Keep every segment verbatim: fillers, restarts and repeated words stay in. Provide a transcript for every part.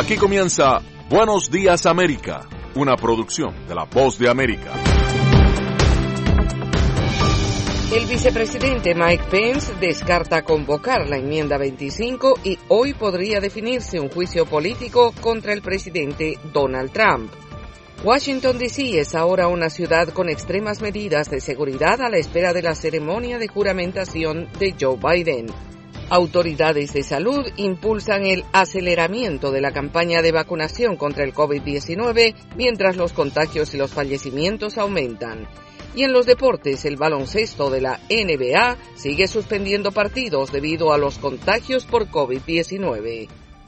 Aquí comienza Buenos Días América, una producción de La Voz de América. El vicepresidente Mike Pence descarta convocar la enmienda veinticinco y hoy podría definirse un juicio político contra el presidente Donald Trump. Washington D C es ahora una ciudad con extremas medidas de seguridad a la espera de la ceremonia de juramentación de Joe Biden. Autoridades de salud impulsan el aceleramiento de la campaña de vacunación contra el COVID diecinueve mientras los contagios y los fallecimientos aumentan. Y en los deportes, el baloncesto de la N B A sigue suspendiendo partidos debido a los contagios por COVID diecinueve.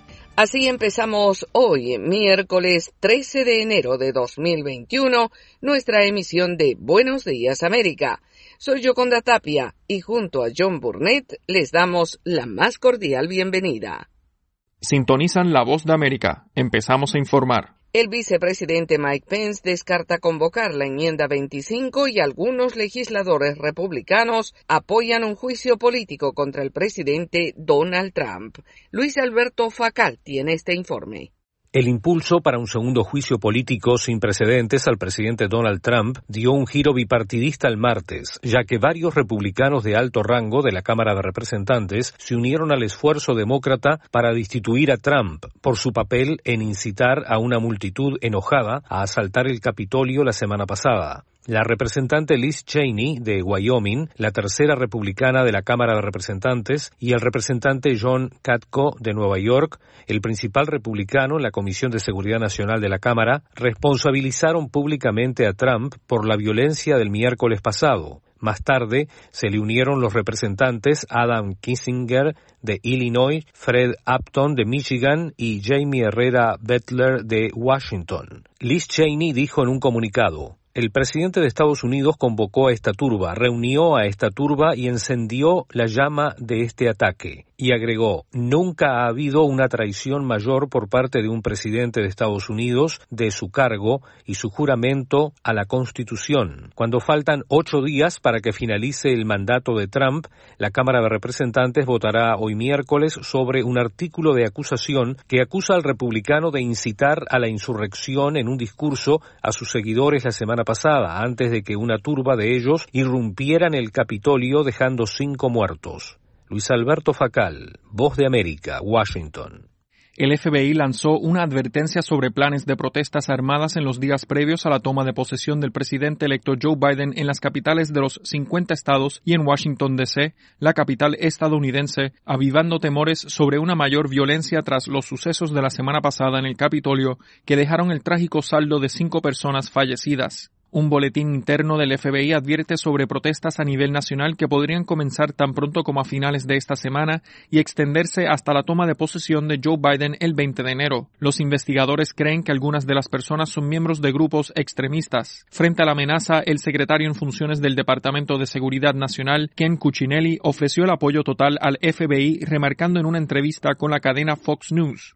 Así empezamos hoy, miércoles trece de enero de dos mil veintiuno, nuestra emisión de Buenos Días América. Soy Yoconda Tapia y junto a John Burnett les damos la más cordial bienvenida. Sintonizan La Voz de América. Empezamos a informar. El vicepresidente Mike Pence descarta convocar la enmienda veinticinco y algunos legisladores republicanos apoyan un juicio político contra el presidente Donald Trump. Luis Alberto Facal tiene este informe. El impulso para un segundo juicio político sin precedentes al presidente Donald Trump dio un giro bipartidista el martes, ya que varios republicanos de alto rango de la Cámara de Representantes se unieron al esfuerzo demócrata para destituir a Trump por su papel en incitar a una multitud enojada a asaltar el Capitolio la semana pasada. La representante Liz Cheney, de Wyoming, la tercera republicana de la Cámara de Representantes, y el representante John Katko, de Nueva York, el principal republicano en la Comisión de Seguridad Nacional de la Cámara, responsabilizaron públicamente a Trump por la violencia del miércoles pasado. Más tarde, se le unieron los representantes Adam Kinzinger, de Illinois, Fred Upton, de Michigan, y Jamie Herrera Bettler, de Washington. Liz Cheney dijo en un comunicado: el presidente de Estados Unidos convocó a esta turba, reunió a esta turba y encendió la llama de este ataque. Y agregó: nunca ha habido una traición mayor por parte de un presidente de Estados Unidos de su cargo y su juramento a la Constitución. Cuando faltan ocho días para que finalice el mandato de Trump, la Cámara de Representantes votará hoy miércoles sobre un artículo de acusación que acusa al republicano de incitar a la insurrección en un discurso a sus seguidores la semana pasada, antes de que una turba de ellos irrumpiera en el Capitolio dejando cinco muertos. Luis Alberto Facal, Voz de América, Washington. El F B I lanzó una advertencia sobre planes de protestas armadas en los días previos a la toma de posesión del presidente electo Joe Biden en las capitales de los cincuenta estados y en Washington D C, la capital estadounidense, avivando temores sobre una mayor violencia tras los sucesos de la semana pasada en el Capitolio que dejaron el trágico saldo de cinco personas fallecidas. Un boletín interno del F B I advierte sobre protestas a nivel nacional que podrían comenzar tan pronto como a finales de esta semana y extenderse hasta la toma de posesión de Joe Biden el veinte de enero. Los investigadores creen que algunas de las personas son miembros de grupos extremistas. Frente a la amenaza, el secretario en funciones del Departamento de Seguridad Nacional, Ken Cuccinelli, ofreció el apoyo total al F B I, remarcando en una entrevista con la cadena Fox News: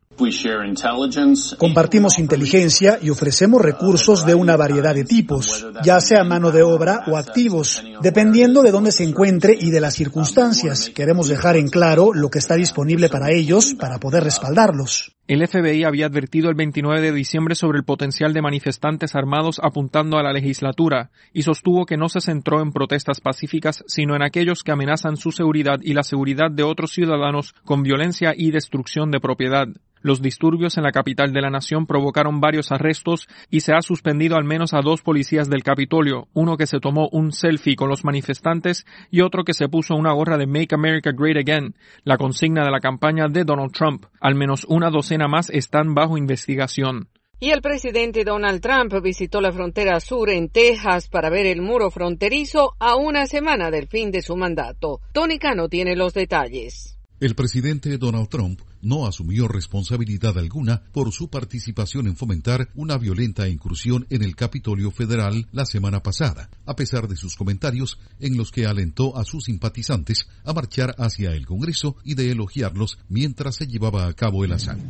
compartimos inteligencia y ofrecemos recursos de una variedad de tipos, ya sea mano de obra o activos, dependiendo de dónde se encuentre y de las circunstancias. Queremos dejar en claro lo que está disponible para ellos para poder respaldarlos. El F B I había advertido el veintinueve de diciembre sobre el potencial de manifestantes armados apuntando a la legislatura y sostuvo que no se centró en protestas pacíficas, sino en aquellos que amenazan su seguridad y la seguridad de otros ciudadanos con violencia y destrucción de propiedad. Los disturbios en la capital de la nación provocaron varios arrestos y se ha suspendido al menos a dos policías del Capitolio, uno que se tomó un selfie con los manifestantes y otro que se puso una gorra de Make America Great Again, la consigna de la campaña de Donald Trump. Al menos una docena más están bajo investigación. Y el presidente Donald Trump visitó la frontera sur en Texas para ver el muro fronterizo a una semana del fin de su mandato. Tony Cano tiene los detalles. El presidente Donald Trump no asumió responsabilidad alguna por su participación en fomentar una violenta incursión en el Capitolio Federal la semana pasada, a pesar de sus comentarios en los que alentó a sus simpatizantes a marchar hacia el Congreso y de elogiarlos mientras se llevaba a cabo el asalto.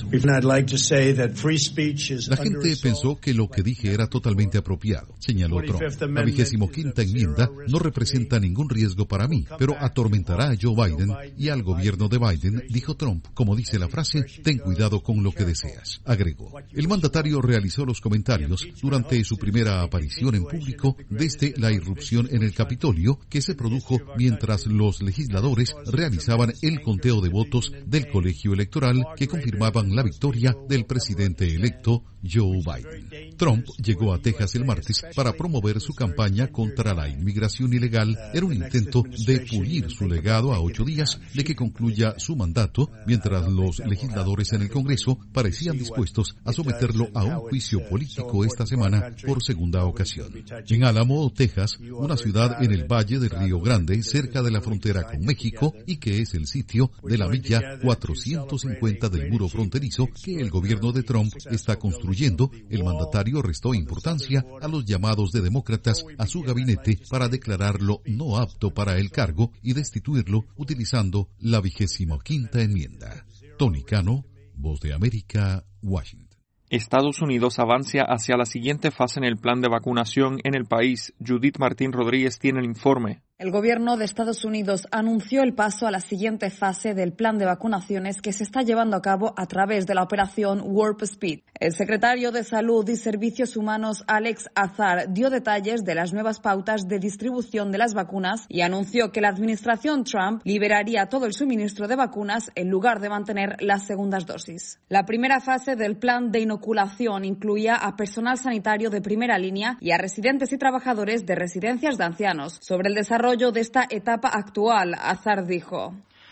La gente pensó que lo que dije era totalmente apropiado, señaló Trump. La vigésimo quinta enmienda no representa ningún riesgo para mí, pero atormentará a Joe Biden y al gobierno de Biden, dijo Trump, como dice la la frase «ten cuidado con lo que deseas», agregó. El mandatario realizó los comentarios durante su primera aparición en público desde la irrupción en el Capitolio que se produjo mientras los legisladores realizaban el conteo de votos del colegio electoral que confirmaban la victoria del presidente electo Joe Biden. Trump llegó a Texas el martes para promover su campaña contra la inmigración ilegal en un intento de pulir su legado a ocho días de que concluya su mandato, mientras los legisladores en el Congreso parecían dispuestos a someterlo a un juicio político esta semana por segunda ocasión. En Álamo, Texas, una ciudad en el Valle del Río Grande, cerca de la frontera con México y que es el sitio de la milla cuatrocientos cincuenta del muro fronterizo que el gobierno de Trump está construyendo, el mandatario restó importancia a los llamados de demócratas a su gabinete para declararlo no apto para el cargo y destituirlo utilizando la vigésima quinta enmienda. Tony Cano, Voz de América, Washington. Estados Unidos avanza hacia la siguiente fase en el plan de vacunación en el país. Judith Martín Rodríguez tiene el informe. El gobierno de Estados Unidos anunció el paso a la siguiente fase del plan de vacunaciones que se está llevando a cabo a través de la operación Warp Speed. El secretario de Salud y Servicios Humanos, Alex Azar, dio detalles de las nuevas pautas de distribución de las vacunas y anunció que la administración Trump liberaría todo el suministro de vacunas en lugar de mantener las segundas dosis. La primera fase del plan de inoculación incluía a personal sanitario de primera línea y a residentes y trabajadores de residencias de ancianos. Sobre el desarrollo de esta etapa actual, Azar dijo: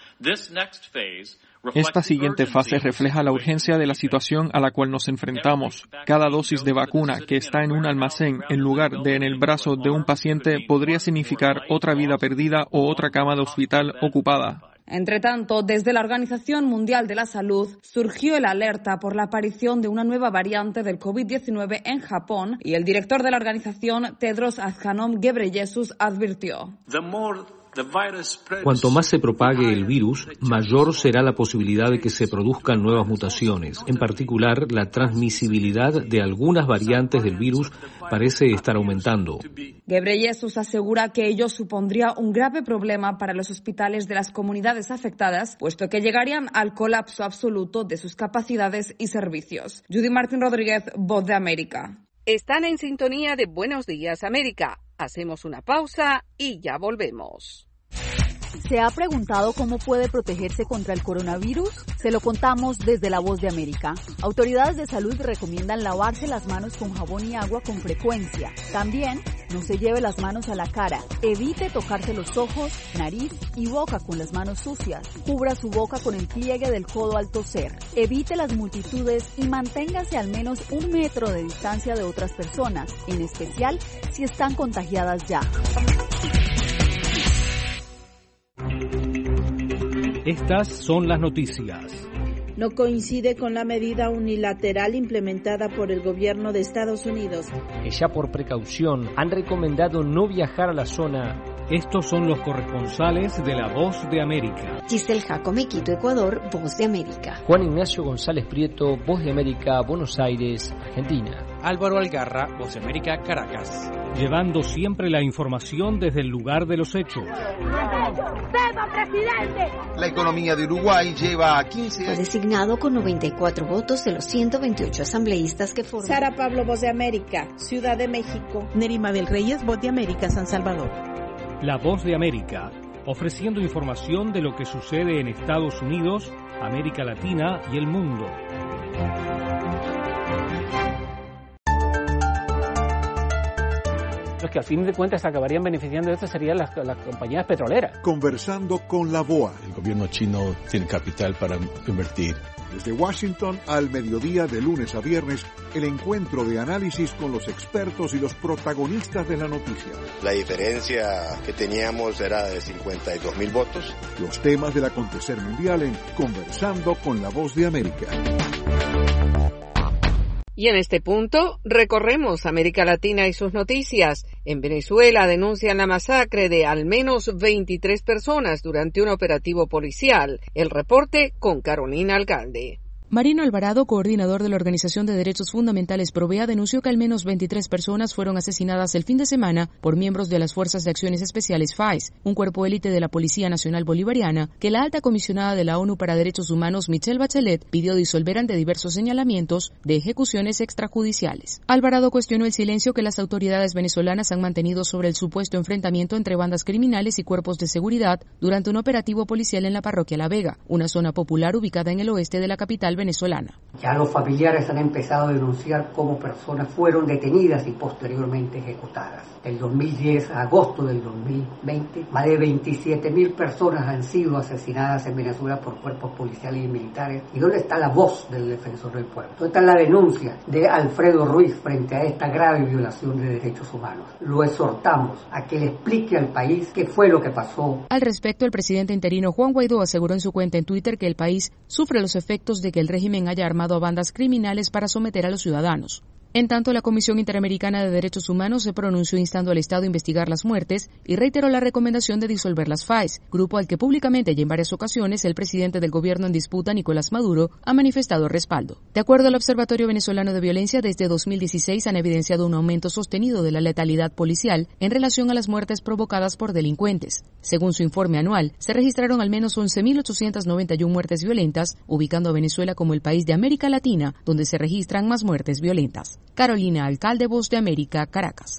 Esta siguiente fase refleja la urgencia de la situación a la cual nos enfrentamos. Cada dosis de vacuna que está en un almacén en lugar de en el brazo de un paciente podría significar otra vida perdida o otra cama de hospital ocupada. Entre tanto, desde la Organización Mundial de la Salud surgió el alerta por la aparición de una nueva variante del COVID diecinueve en Japón y el director de la organización, Tedros Adhanom Ghebreyesus, advirtió: Cuanto más se propague el virus, mayor será la posibilidad de que se produzcan nuevas mutaciones. En particular, la transmisibilidad de algunas variantes del virus parece estar aumentando. Ghebreyesus asegura que ello supondría un grave problema para los hospitales de las comunidades afectadas, puesto que llegarían al colapso absoluto de sus capacidades y servicios. Judy Martín Rodríguez, Voz de América. Están en sintonía de Buenos Días América. Hacemos una pausa y ya volvemos. ¿Se ha preguntado cómo puede protegerse contra el coronavirus? Se lo contamos desde La Voz de América. Autoridades de salud recomiendan lavarse las manos con jabón y agua con frecuencia. También, no se lleve las manos a la cara. Evite tocarse los ojos, nariz y boca con las manos sucias. Cubra su boca con el pliegue del codo al toser. Evite las multitudes y manténgase al menos un metro de distancia de otras personas, en especial si están contagiadas ya. Estas son las noticias. No coincide con la medida unilateral implementada por el gobierno de Estados Unidos. Ya por precaución han recomendado no viajar a la zona. Estos son los corresponsales de La Voz de América. Giselle Jacome, Quito, Ecuador, Voz de América. Juan Ignacio González Prieto, Voz de América, Buenos Aires, Argentina. Álvaro Algarra, Voz de América, Caracas. Llevando siempre la información desde el lugar de los hechos. ¡Viva, presidente! La economía de Uruguay lleva a quince años. Fue designado con noventa y cuatro votos de los ciento veintiocho asambleístas que forman. Sara Pablo, Voz de América, Ciudad de México. Nerima del Reyes, Voz de América, San Salvador. La Voz de América, ofreciendo información de lo que sucede en Estados Unidos, América Latina y el mundo. Los que al fin de cuentas acabarían beneficiando de esto serían las, las compañías petroleras. Conversando con la B O A. El gobierno chino tiene capital para invertir. Desde Washington al mediodía de lunes a viernes, el encuentro de análisis con los expertos y los protagonistas de la noticia. La diferencia que teníamos era de cincuenta y dos mil votos. Los temas del acontecer mundial en Conversando con la Voz de América. Y en este punto, recorremos América Latina y sus noticias. En Venezuela denuncian la masacre de al menos veintitrés personas durante un operativo policial. El reporte con Carolina Alcalde. Marino Alvarado, coordinador de la Organización de Derechos Fundamentales Provea, denunció que al menos veintitrés personas fueron asesinadas el fin de semana por miembros de las Fuerzas de Acciones Especiales F A E S, un cuerpo élite de la Policía Nacional Bolivariana, que la alta comisionada de la ONU para Derechos Humanos, Michelle Bachelet, pidió disolver ante diversos señalamientos de ejecuciones extrajudiciales. Alvarado cuestionó el silencio que las autoridades venezolanas han mantenido sobre el supuesto enfrentamiento entre bandas criminales y cuerpos de seguridad durante un operativo policial en la parroquia La Vega, una zona popular ubicada en el oeste de la capital venezolana. Ya los familiares han empezado a denunciar cómo personas fueron detenidas y posteriormente ejecutadas. Del dos mil diez a agosto del dos mil veinte, más de veintisiete mil personas han sido asesinadas en Venezuela por cuerpos policiales y militares. ¿Y dónde está la voz del defensor del pueblo? ¿Dónde está la denuncia de Alfredo Ruiz frente a esta grave violación de derechos humanos? Lo exhortamos a que le explique al país qué fue lo que pasó. Al respecto, el presidente interino Juan Guaidó aseguró en su cuenta en Twitter que el país sufre los efectos de que el régimen haya armado a bandas criminales para someter a los ciudadanos. En tanto, la Comisión Interamericana de Derechos Humanos se pronunció instando al Estado a investigar las muertes y reiteró la recomendación de disolver las F A E S, grupo al que públicamente y en varias ocasiones el presidente del gobierno en disputa, Nicolás Maduro, ha manifestado respaldo. De acuerdo al Observatorio Venezolano de Violencia, desde dos mil dieciséis han evidenciado un aumento sostenido de la letalidad policial en relación a las muertes provocadas por delincuentes. Según su informe anual, se registraron al menos once mil ochocientas noventa y una muertes violentas, ubicando a Venezuela como el país de América Latina donde se registran más muertes violentas. Carolina Alcalde, Voz de América, Caracas.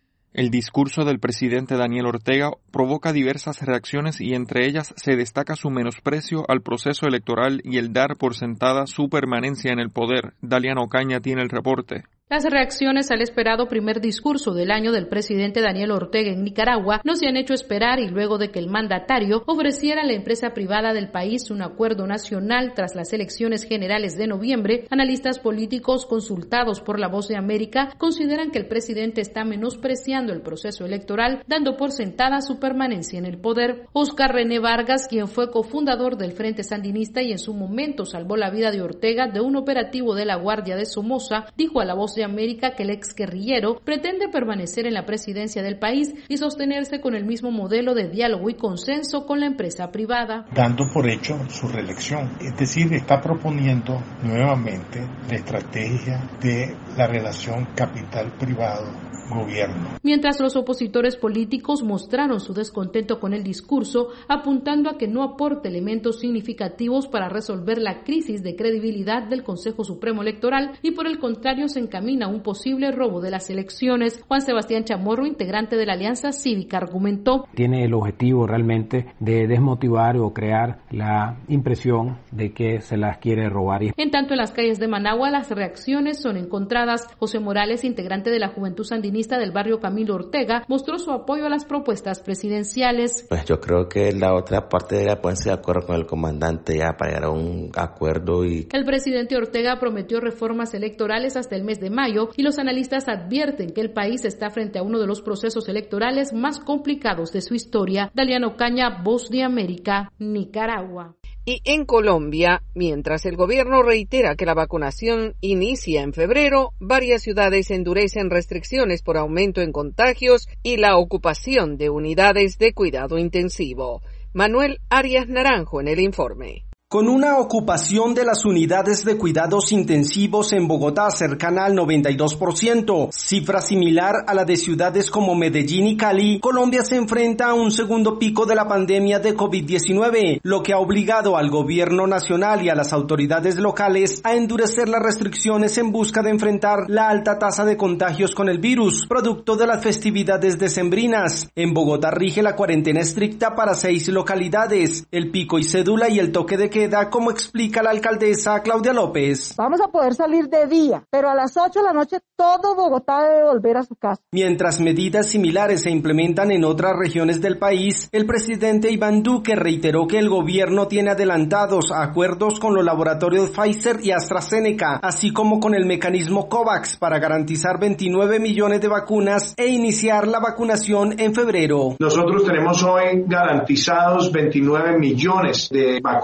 El discurso del presidente Daniel Ortega provoca diversas reacciones y entre ellas se destaca su menosprecio al proceso electoral y el dar por sentada su permanencia en el poder. Daliana Ocaña tiene el reporte. Las reacciones al esperado primer discurso del año del presidente Daniel Ortega en Nicaragua no se han hecho esperar y luego de que el mandatario ofreciera a la empresa privada del país un acuerdo nacional tras las elecciones generales de noviembre, analistas políticos consultados por La Voz de América consideran que el presidente está menospreciando el proceso electoral, dando por sentada su permanencia en el poder. Óscar René Vargas, quien fue cofundador del Frente Sandinista y en su momento salvó la vida de Ortega de un operativo de la Guardia de Somoza, dijo a La Voz de América que el exguerrillero pretende permanecer en la presidencia del país y sostenerse con el mismo modelo de diálogo y consenso con la empresa privada. Dando por hecho su reelección, es decir, está proponiendo nuevamente la estrategia de la relación capital-privado. Gobierno. Mientras los opositores políticos mostraron su descontento con el discurso, apuntando a que no aporta elementos significativos para resolver la crisis de credibilidad del Consejo Supremo Electoral y por el contrario se encamina a un posible robo de las elecciones. Juan Sebastián Chamorro, integrante de la Alianza Cívica, argumentó. Tiene el objetivo realmente de desmotivar o crear la impresión de que se las quiere robar. En tanto, en las calles de Managua las reacciones son encontradas. José Morales, integrante de la Juventud Sandinista del barrio Camilo Ortega, mostró su apoyo a las propuestas presidenciales. Pues yo creo que la otra parte debería ponerse de acuerdo con el comandante ya para llegar a un acuerdo. Y el presidente Ortega prometió reformas electorales hasta el mes de mayo y los analistas advierten que el país está frente a uno de los procesos electorales más complicados de su historia. Daliana Ocaña, Voz de América, Nicaragua. Y en Colombia, mientras el gobierno reitera que la vacunación inicia en febrero, varias ciudades endurecen restricciones por aumento en contagios y la ocupación de unidades de cuidado intensivo. Manuel Arias Naranjo en el informe. Con una ocupación de las unidades de cuidados intensivos en Bogotá cercana al noventa y dos por ciento, cifra similar a la de ciudades como Medellín y Cali, Colombia se enfrenta a un segundo pico de la pandemia de COVID diecinueve, lo que ha obligado al gobierno nacional y a las autoridades locales a endurecer las restricciones en busca de enfrentar la alta tasa de contagios con el virus, producto de las festividades decembrinas. En Bogotá rige la cuarentena estricta para seis localidades, el pico y cédula y el toque de queda, como explica la alcaldesa Claudia López. Vamos a poder salir de día, pero a las ocho de la noche todo Bogotá debe volver a su casa. Mientras medidas similares se implementan en otras regiones del país, el presidente Iván Duque reiteró que el gobierno tiene adelantados acuerdos con los laboratorios Pfizer y AstraZeneca, así como con el mecanismo COVAX para garantizar veintinueve millones de vacunas e iniciar la vacunación en febrero. Nosotros tenemos hoy garantizados veintinueve millones de vacunas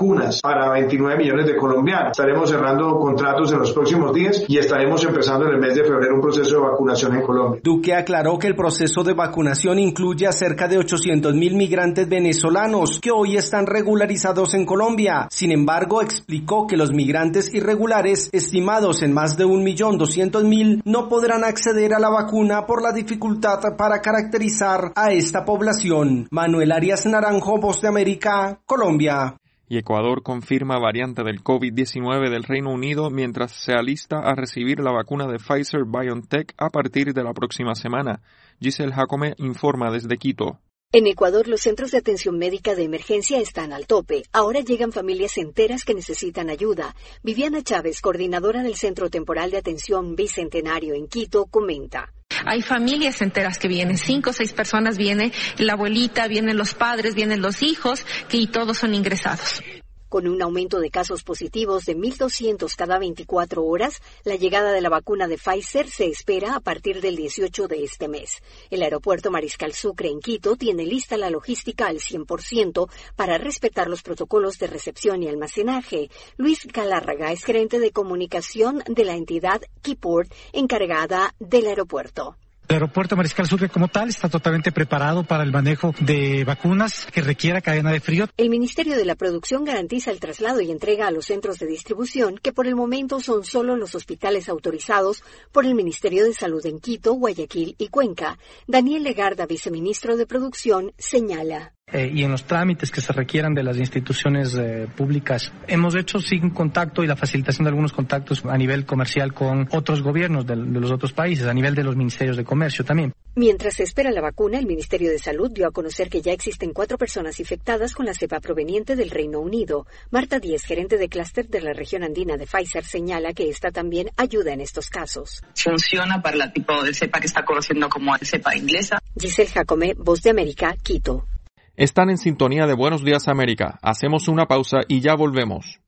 para veintinueve millones de colombianos. Estaremos cerrando contratos en los próximos días y estaremos empezando en el mes de febrero un proceso de vacunación en Colombia. Duque aclaró que el proceso de vacunación incluye a cerca de ochocientos mil migrantes venezolanos que hoy están regularizados en Colombia. Sin embargo, explicó que los migrantes irregulares, estimados en más de un millón doscientos mil, no podrán acceder a la vacuna por la dificultad para caracterizar a esta población. Manuel Arias Naranjo, Voz de América, Colombia. Y Ecuador confirma variante del COVID diecinueve del Reino Unido mientras se alista a recibir la vacuna de Pfizer-BioNTech a partir de la próxima semana. Giselle Jacome informa desde Quito. En Ecuador, los centros de atención médica de emergencia están al tope. Ahora llegan familias enteras que necesitan ayuda. Viviana Chávez, coordinadora del Centro Temporal de Atención Bicentenario en Quito, comenta. Hay familias enteras que vienen, cinco o seis personas vienen, la abuelita, vienen los padres, vienen los hijos, que y todos son ingresados. Con un aumento de casos positivos de mil doscientos cada veinticuatro horas, la llegada de la vacuna de Pfizer se espera a partir del dieciocho de este mes. El aeropuerto Mariscal Sucre en Quito tiene lista la logística al cien por ciento para respetar los protocolos de recepción y almacenaje. Luis Galárraga es gerente de comunicación de la entidad Keyport encargada del aeropuerto. El aeropuerto Mariscal Sucre como tal está totalmente preparado para el manejo de vacunas que requiera cadena de frío. El Ministerio de la Producción garantiza el traslado y entrega a los centros de distribución, que por el momento son solo los hospitales autorizados por el Ministerio de Salud en Quito, Guayaquil y Cuenca. Daniel Legarda, viceministro de Producción, señala. Eh, y en los trámites que se requieran de las instituciones eh, públicas. Hemos hecho sin contacto y la facilitación de algunos contactos a nivel comercial con otros gobiernos de, de los otros países, a nivel de los ministerios de comercio también. Mientras se espera la vacuna, el Ministerio de Salud dio a conocer que ya existen cuatro personas infectadas con la cepa proveniente del Reino Unido. Marta Díez, gerente de clúster de la región andina de Pfizer, señala que esta también ayuda en estos casos. Funciona para el tipo de cepa que está conociendo como cepa inglesa. Giselle Jacome, Voz de América, Quito. Están en sintonía de Buenos Días América. Hacemos una pausa y ya volvemos.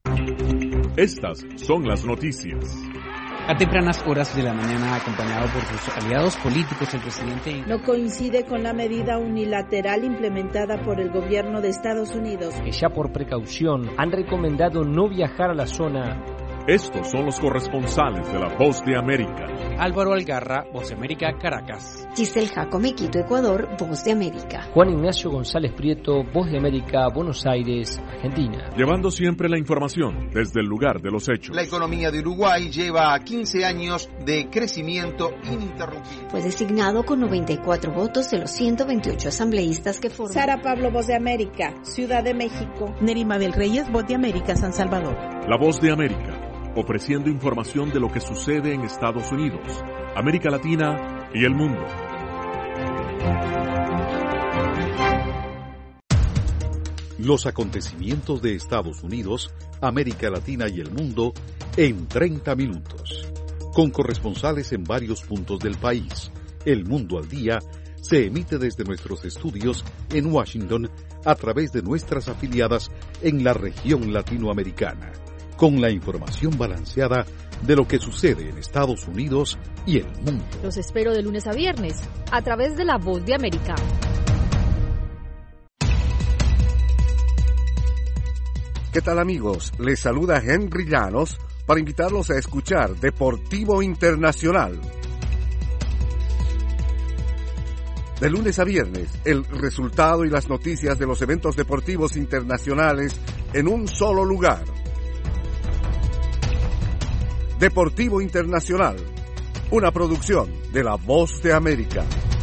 Estas son las noticias. A tempranas horas de la mañana, acompañado por sus aliados políticos, el presidente no coincide con la medida unilateral implementada por el gobierno de Estados Unidos. Que ya por precaución han recomendado no viajar a la zona. Estos son los corresponsales de la Voz de América. Álvaro Algarra, Voz de América, Caracas. Giselle Jacome, Quito, Ecuador, Voz de América. Juan Ignacio González Prieto, Voz de América, Buenos Aires, Argentina. Llevando siempre la información desde el lugar de los hechos. La economía de Uruguay lleva quince años de crecimiento ininterrumpido. Fue designado con noventa y cuatro votos de los ciento veintiocho asambleístas que forman. Sara Pablo, Voz de América, Ciudad de México. Nerima del Reyes, Voz de América, San Salvador. La Voz de América, ofreciendo información de lo que sucede en Estados Unidos, América Latina y el mundo. Los acontecimientos de Estados Unidos, América Latina y el mundo en treinta minutos. Con corresponsales en varios puntos del país. El Mundo al Día se emite desde nuestros estudios en Washington a través de nuestras afiliadas en la región latinoamericana, con la información balanceada de lo que sucede en Estados Unidos y el mundo. Los espero de lunes a viernes, a través de La Voz de América. ¿Qué tal, amigos? Les saluda Henry Llanos para invitarlos a escuchar Deportivo Internacional. De lunes a viernes, el resultado y las noticias de los eventos deportivos internacionales en un solo lugar. Deportivo Internacional, una producción de La Voz de América.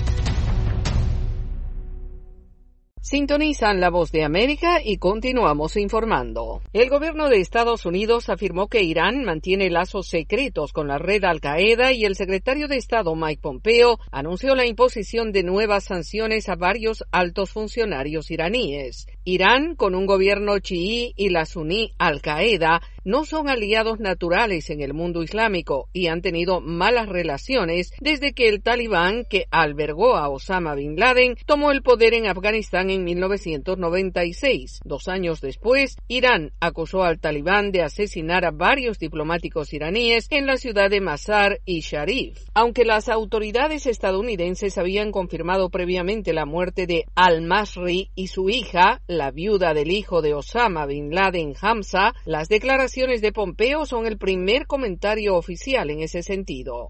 Sintonizan La Voz de América y continuamos informando. El gobierno de Estados Unidos afirmó que Irán mantiene lazos secretos con la red Al-Qaeda y el secretario de Estado Mike Pompeo anunció la imposición de nuevas sanciones a varios altos funcionarios iraníes. Irán, con un gobierno chií y la suní Al-Qaeda, no son aliados naturales en el mundo islámico y han tenido malas relaciones desde que el Talibán, que albergó a Osama Bin Laden, tomó el poder en Afganistán en mil novecientos noventa y seis. Dos años después, Irán acusó al Talibán de asesinar a varios diplomáticos iraníes en la ciudad de Mazar y Sharif. Aunque las autoridades estadounidenses habían confirmado previamente la muerte de al-Masri y su hija, la viuda del hijo de Osama Bin Laden, Hamza, las declaraciones de Pompeo son el primer comentario oficial en ese sentido.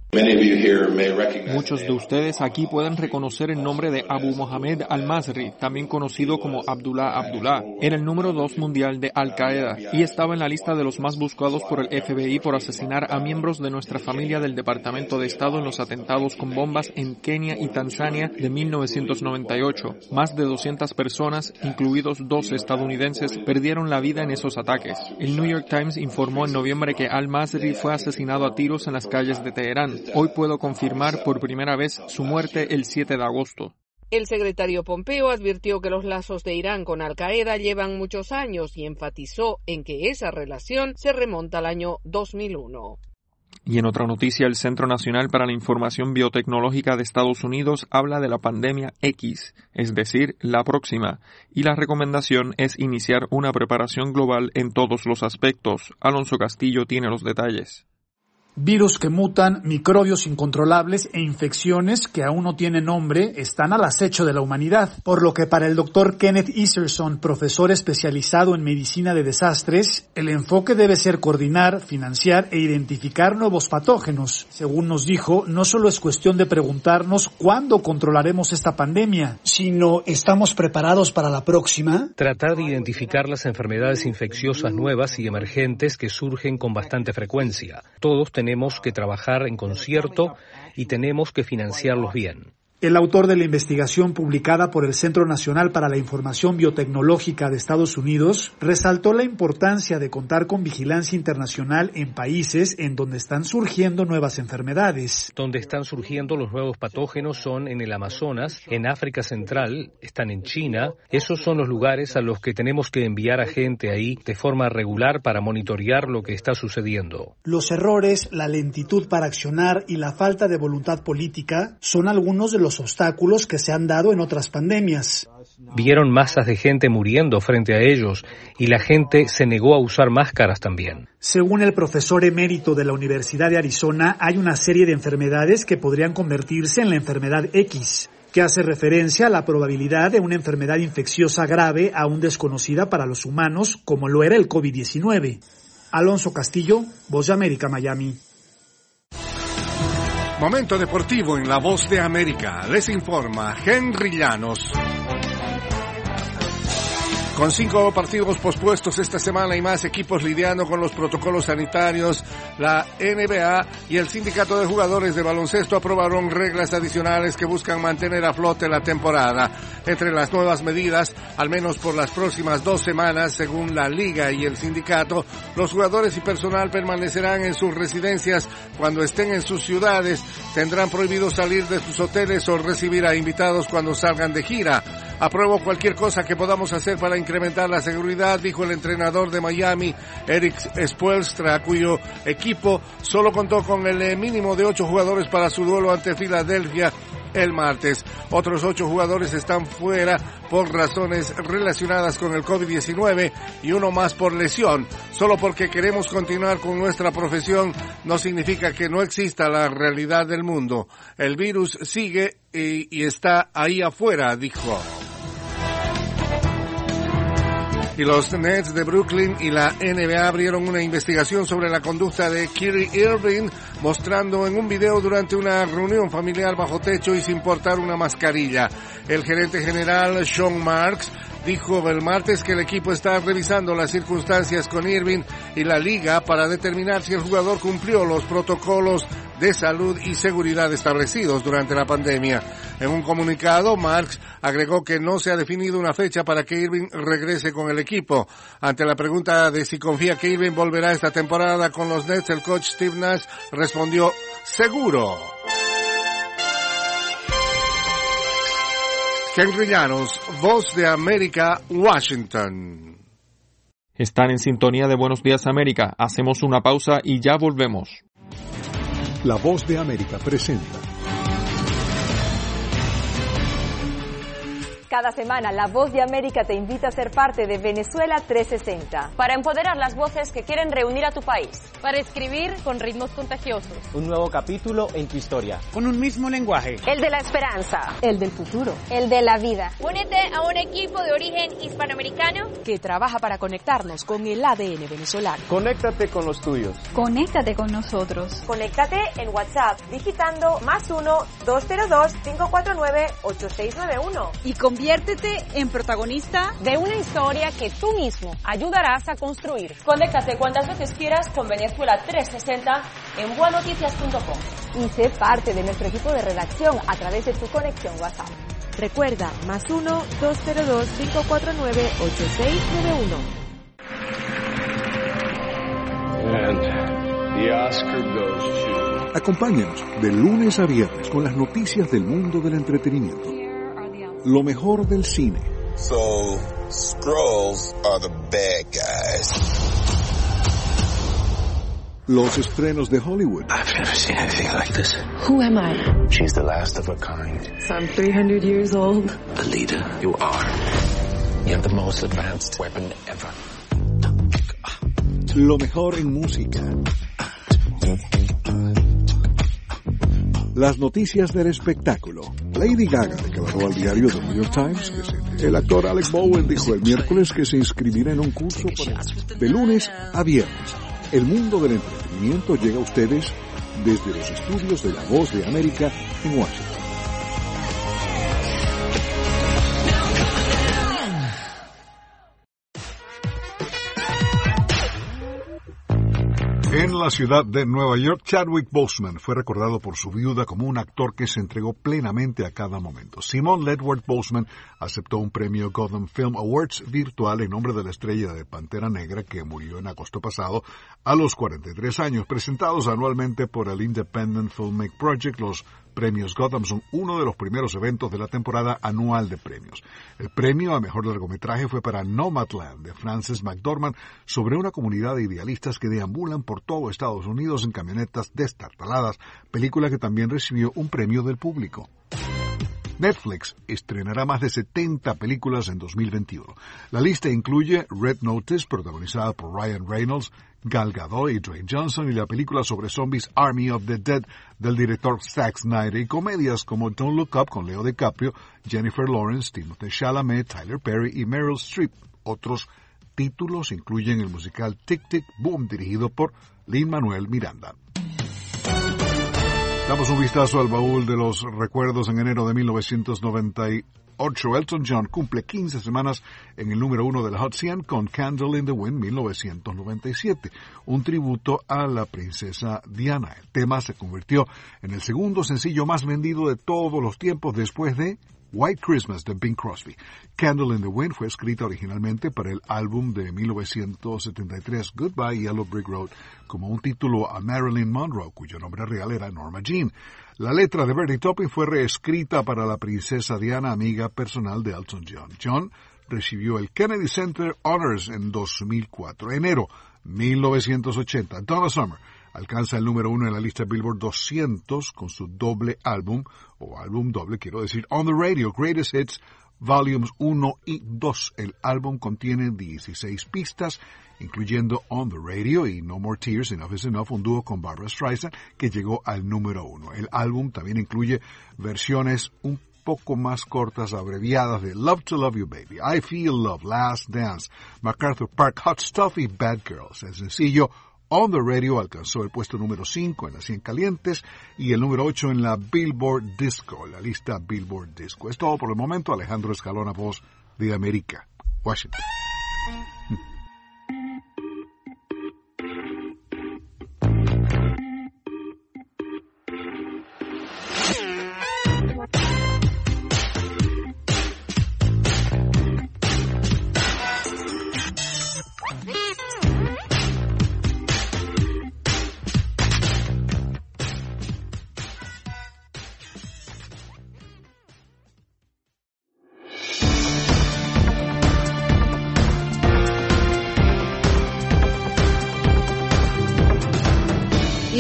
Muchos de ustedes aquí pueden reconocer el nombre de Abu Mohammed al-Masri, también conocido como Abdullah Abdullah. Era el número dos mundial de Al-Qaeda y estaba en la lista de los más buscados por el F B I por asesinar a miembros de nuestra familia del Departamento de Estado en los atentados con bombas en Kenia y Tanzania de mil novecientos noventa y ocho. Más de doscientas personas, incluidos dos estadounidenses, perdieron la vida en esos ataques. El New York Times informó en noviembre que al-Masri fue asesinado a tiros en las calles de Teherán. Hoy puedo confirmar por primera vez su muerte el siete de agosto. El secretario Pompeo advirtió que los lazos de Irán con Al-Qaeda llevan muchos años y enfatizó en que esa relación se remonta al año dos mil uno. Y en otra noticia, el Centro Nacional para la Información Biotecnológica de Estados Unidos habla de la pandemia X, es decir, la próxima, y la recomendación es iniciar una preparación global en todos los aspectos. Alonso Castillo tiene los detalles. Virus que mutan, microbios incontrolables e infecciones que aún no tienen nombre están al acecho de la humanidad, por lo que para el doctor Kenneth Iserson, profesor especializado en medicina de desastres, el enfoque debe ser coordinar, financiar e identificar nuevos patógenos. Según nos dijo, no solo es cuestión de preguntarnos cuándo controlaremos esta pandemia, sino ¿estamos preparados para la próxima? Tratar de identificar las enfermedades infecciosas nuevas y emergentes que surgen con bastante frecuencia. Todos tenemos Tenemos que trabajar en concierto y tenemos que financiarlos bien. El autor de la investigación publicada por el Centro Nacional para la Información Biotecnológica de Estados Unidos resaltó la importancia de contar con vigilancia internacional en países en donde están surgiendo nuevas enfermedades. Donde están surgiendo los nuevos patógenos son en el Amazonas, en África Central, están en China. Esos son los lugares a los que tenemos que enviar a gente ahí de forma regular para monitorear lo que está sucediendo. Los errores, la lentitud para accionar y la falta de voluntad política son algunos de los obstáculos que se han dado en otras pandemias. Vieron masas de gente muriendo frente a ellos y la gente se negó a usar máscaras también. Según el profesor emérito de la Universidad de Arizona, hay una serie de enfermedades que podrían convertirse en la enfermedad X, que hace referencia a la probabilidad de una enfermedad infecciosa grave aún desconocida para los humanos, como lo era el COVID diecinueve. Alonso Castillo, Voz de América, Miami. Momento deportivo en La Voz de América. Les informa Henry Llanos. Con cinco partidos pospuestos esta semana y más equipos lidiando con los protocolos sanitarios, la N B A y el Sindicato de Jugadores de Baloncesto aprobaron reglas adicionales que buscan mantener a flote la temporada. Entre las nuevas medidas, al menos por las próximas dos semanas, según la Liga y el Sindicato, los jugadores y personal permanecerán en sus residencias cuando estén en sus ciudades, tendrán prohibido salir de sus hoteles o recibir a invitados cuando salgan de gira. Apruebo cualquier cosa que podamos hacer para incrementar la seguridad, dijo el entrenador de Miami, Eric Spoelstra, cuyo equipo solo contó con el mínimo de ocho jugadores para su duelo ante Filadelfia el martes. Otros ocho jugadores están fuera por razones relacionadas con el COVID diecinueve y uno más por lesión. Solo porque queremos continuar con nuestra profesión no significa que no exista la realidad del mundo. El virus sigue y, y está ahí afuera, dijo. Y los Nets de Brooklyn y la N B A abrieron una investigación sobre la conducta de Kyrie Irving, mostrando en un video durante una reunión familiar bajo techo y sin portar una mascarilla. El gerente general Sean Marks dijo el martes que el equipo está revisando las circunstancias con Irving y la liga para determinar si el jugador cumplió los protocolos de salud y seguridad establecidos durante la pandemia. En un comunicado, Marks agregó que no se ha definido una fecha para que Irving regrese con el equipo. Ante la pregunta de si confía que Irving volverá esta temporada con los Nets, el coach Steve Nash respondió, seguro. Henry Llanos, Voz de América, Washington. Están en sintonía de Buenos Días América. Hacemos una pausa y ya volvemos. La Voz de América presenta. Cada semana, La Voz de América te invita a ser parte de Venezuela trescientos sesenta. Para empoderar las voces que quieren reunir a tu país. Para escribir con ritmos contagiosos. Un nuevo capítulo en tu historia. Con un mismo lenguaje. El de la esperanza. El del futuro. El de la vida. Únete a un equipo de origen hispanoamericano que trabaja para conectarnos con el A D N venezolano. Conéctate con los tuyos. Conéctate con nosotros. Conéctate en WhatsApp digitando más uno dos cero dos cinco cuatro nueve ocho seis nueve uno. Y conviértete en protagonista de una historia que tú mismo ayudarás a construir. Conéctate cuantas veces quieras con Venezuela trescientos sesenta en bua noticias punto com. Y sé parte de nuestro equipo de redacción a través de tu conexión WhatsApp. Recuerda, más uno dos cero dos cinco cuatro nueve ocho seis nueve uno. And the Oscar goes to... Acompáñanos de lunes a viernes con las noticias del mundo del entretenimiento. Lo mejor del cine. So, Skrulls are the bad guys. Los estrenos de Hollywood. I've never seen anything like this. Who am I? She's the last of her kind. So I'm three hundred years old. The leader you are. You have the most advanced weapon ever. Lo mejor en música. Las noticias del espectáculo. Lady Gaga declaró al diario The New York Times que se... el actor Alec Bowen dijo el miércoles que se inscribirá en un curso para... de lunes a viernes. El mundo del entretenimiento llega a ustedes desde los estudios de La Voz de América en Washington. En la ciudad de Nueva York, Chadwick Boseman fue recordado por su viuda como un actor que se entregó plenamente a cada momento. Simon Ledward Boseman aceptó un premio Gotham Film Awards virtual en nombre de la estrella de Pantera Negra que murió en agosto pasado a los cuarenta y tres años, presentados anualmente por el Independent Filmmaking Project. Los premios Gotham son uno de los primeros eventos de la temporada anual de premios. El premio a mejor largometraje fue para Nomadland de Frances McDormand, sobre una comunidad de idealistas que deambulan por todo Estados Unidos en camionetas destartaladas, película que también recibió un premio del público. Netflix estrenará más de setenta películas en dos mil veintiuno. La lista incluye Red Notice, protagonizada por Ryan Reynolds, Gal Gadot y Dwayne Johnson, y la película sobre zombies Army of the Dead del director Zack Snyder, y comedias como Don't Look Up con Leo DiCaprio, Jennifer Lawrence, Timothée Chalamet, Tyler Perry y Meryl Streep. Otros títulos incluyen el musical Tic Tic Boom, dirigido por Lin-Manuel Miranda. Damos un vistazo al baúl de los recuerdos. En enero de mil novecientos noventa y ocho, Elton John cumple quince semanas en el número uno de la Hot cien con Candle in the Wind mil novecientos noventa y siete, un tributo a la princesa Diana. El tema se convirtió en el segundo sencillo más vendido de todos los tiempos después de White Christmas de Bing Crosby. Candle in the Wind fue escrita originalmente para el álbum de mil novecientos setenta y tres Goodbye Yellow Brick Road como un título a Marilyn Monroe, cuyo nombre real era Norma Jean. La letra de Bernie Taupin fue reescrita para la princesa Diana, amiga personal de Elton John. John recibió el Kennedy Center Honors en dos mil cuatro. Enero mil novecientos ochenta, Donna Summer alcanza el número uno en la lista Billboard doscientos con su doble álbum, o álbum doble, quiero decir, On the Radio, Greatest Hits, Volumes uno y dos. El álbum contiene dieciséis pistas, incluyendo On the Radio y No More Tears, Enough is Enough, un dúo con Barbra Streisand, que llegó al número uno. El álbum también incluye versiones un poco más cortas, abreviadas, de Love to Love You Baby, I Feel Love, Last Dance, MacArthur Park, Hot Stuff y Bad Girls. El sencillo On the Radio alcanzó el puesto número cinco en las cien calientes y el número ocho en la Billboard Disco, la lista Billboard Disco. Es todo por el momento. Alejandro Escalona, Voz de América, Washington.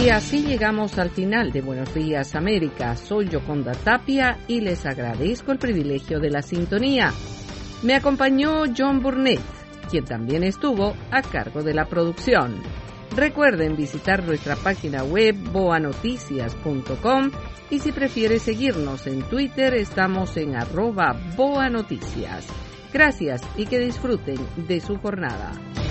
Y así llegamos al final de Buenos Días América. Soy Yoconda Tapia y les agradezco el privilegio de la sintonía. Me acompañó John Burnett, quien también estuvo a cargo de la producción. Recuerden visitar nuestra página web boa noticias punto com y si prefiere seguirnos en Twitter estamos en arroba boanoticias. Gracias y que disfruten de su jornada.